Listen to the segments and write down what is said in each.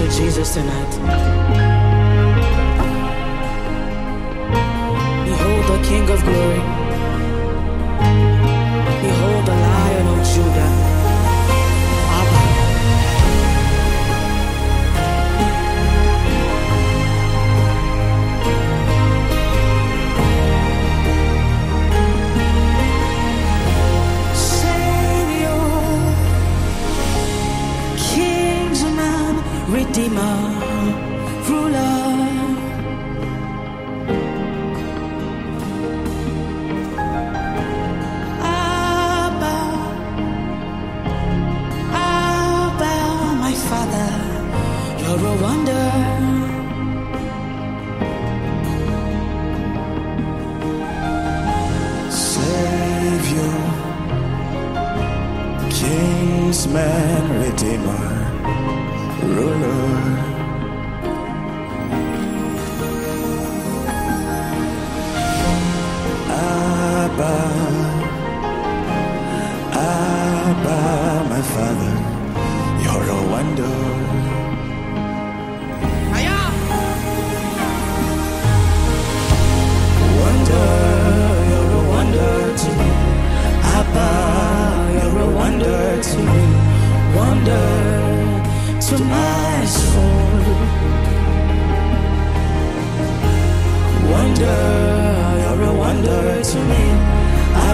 to Jesus tonight. Behold the King of Glory. Behold the Lion of Judah. Abba. Savior, Kingsman, Redeemer, Ruler. You're a wonder. Savior, Kingsman, Redeemer, Ruler. Abba, Abba, my Father, you're a wonder. You're a wonder to me. Abba, you're a wonder to me. Wonder to my soul. Wonder, you're a wonder to me.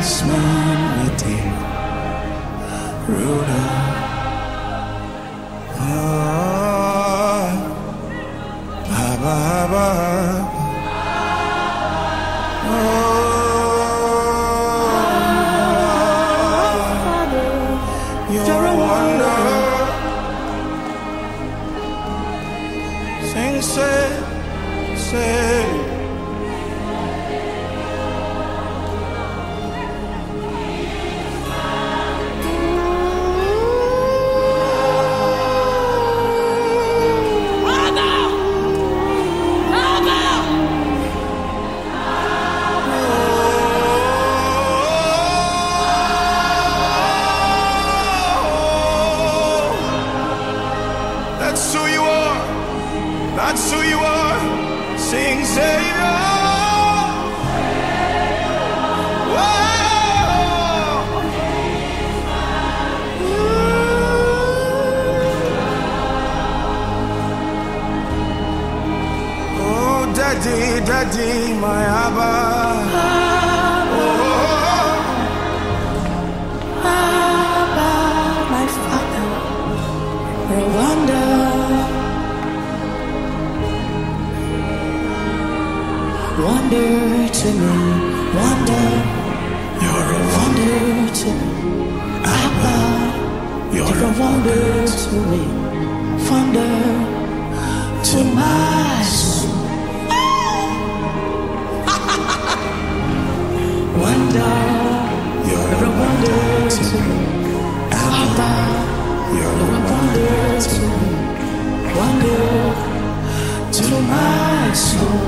man within, ruler. Baba, Baba. You're a wonder. Sing, say, say. That's who you are. That's who you are. Sing, Savior. Oh, Daddy, Daddy, my Abba. Abba, my Father, you're a wonder. Wonder to me, wonder. You're a wonder to me. Abba, you're a wonder to me. Wonder to my soul. Wonder, you're a wonder to me. Abba, you're a wonder to me. Wonder to my soul.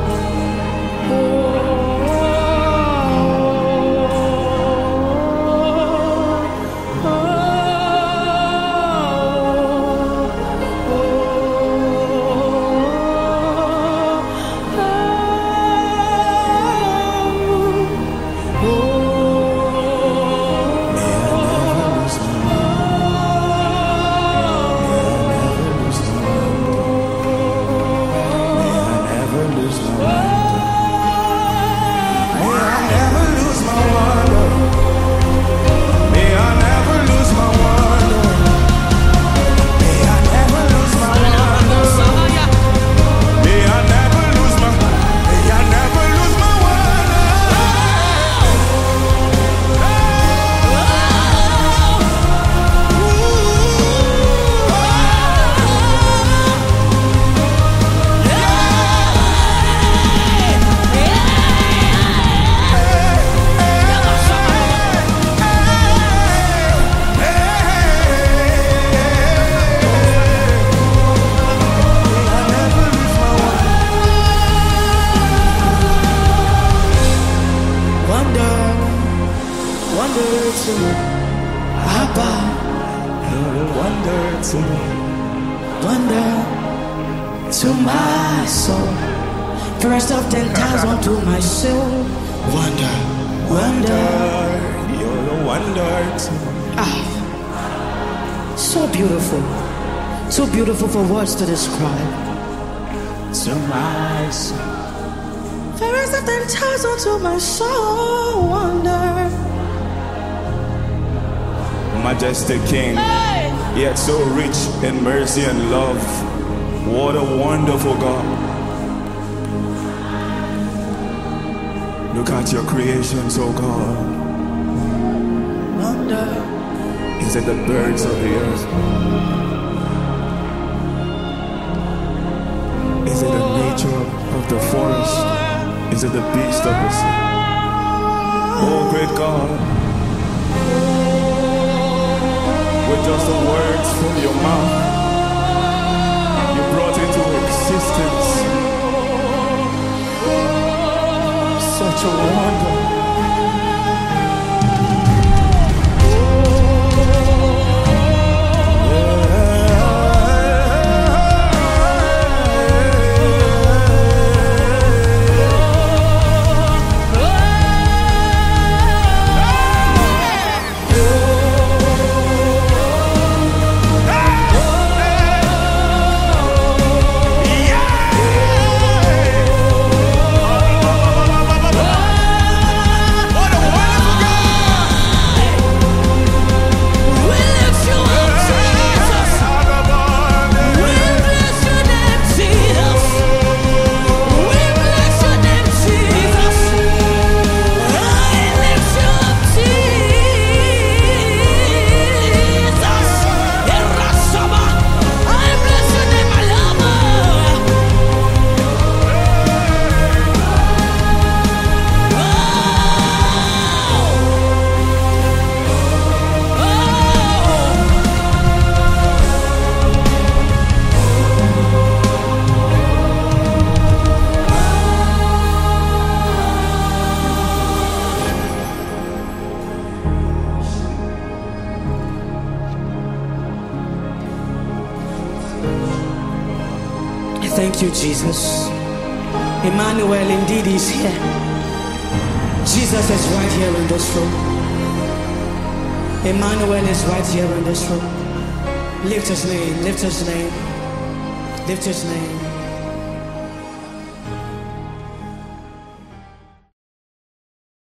Wonder to me, Abba, you're a wonder to me. Wonder to my soul. First of 10,000 to my soul. Wonder, Wonder, you're a wonder to me. so beautiful for words to describe. To my soul. First of 10,000 to my soul. Wonder. Majestic King, yet so rich in mercy and love. What a wonderful God. Look at your creations, oh God. Wonder. Is it the birds of the earth? Is it the nature of the forest? Is it the beast of the sea? Oh great God, with just the words from your mouth, you brought into existence such a wonder. Thank you, Jesus. Emmanuel indeed is here. Jesus is right here in this room. Emmanuel is right here in this room. Lift his name, lift his name, lift his name.